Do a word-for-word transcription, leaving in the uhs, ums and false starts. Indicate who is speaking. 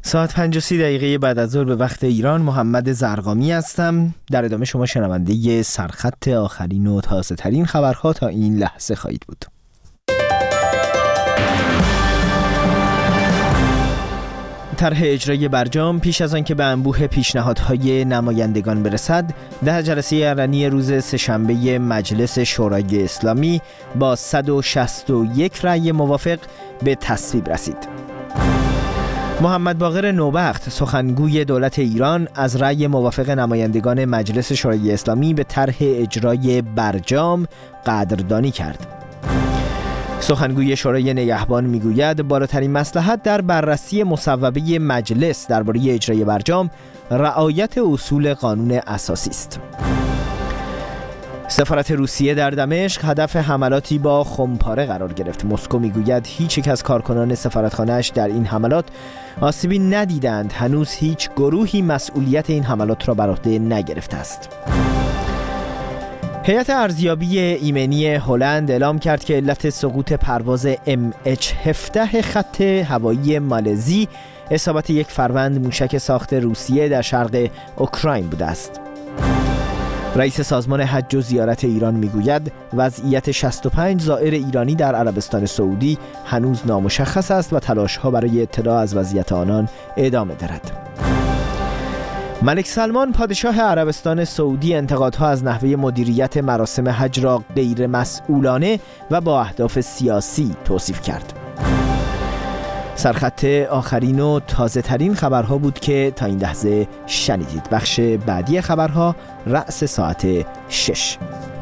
Speaker 1: ساعت پنج و سی دقیقه بعد از ظهر به وقت ایران. محمد زرقامی هستم. در ادامه شما شنونده سرخط آخرین و تازه ترین خبرها تا این لحظه خواهید بود. طرح اجرای برجام پیش از آن که به انبوه پیشنهادهای نمایندگان برسد، در جلسه علنی روز سه‌شنبه مجلس شورای اسلامی با صد و شصت و یک رأی موافق به تصویب رسید. محمد باقر نوبخت، سخنگوی دولت ایران، از رأی موافق نمایندگان مجلس شورای اسلامی به طرح اجرای برجام قدردانی کرد. سخنگوی شورای نگهبان میگوید بالاترین مصلحت در بررسی مصوبه مجلس درباره اجرای برجام رعایت اصول قانون اساسی است. سفارت روسیه در دمشق هدف حملاتی با خمپاره قرار گرفت. مسکو میگوید هیچ یک از کارکنان سفارتخانه‌اش در این حملات آسیبی ندیدند. هنوز هیچ گروهی مسئولیت این حملات را بر عهده نگرفته است. هیئت ارزیابی ایمنی هلند اعلام کرد که علت سقوط پرواز ام اچ هفده خط هوایی مالزی اصابت یک فروند موشک ساخت روسیه در شرق اوکراین بوده است. رئیس سازمان حج و زیارت ایران میگوید وضعیت شصت و پنج زائر ایرانی در عربستان سعودی هنوز نامشخص است و تلاش‌ها برای اطلاع از وضعیت آنان ادامه دارد. ملک سلمان پادشاه عربستان سعودی انتقادها از نحوه مدیریت مراسم حج را غیر مسئولانه و با اهداف سیاسی توصیف کرد. سرخط آخرین و تازه ترین خبرها بود که تا این لحظه شنیدید. بخش بعدی خبرها رأس ساعت شش.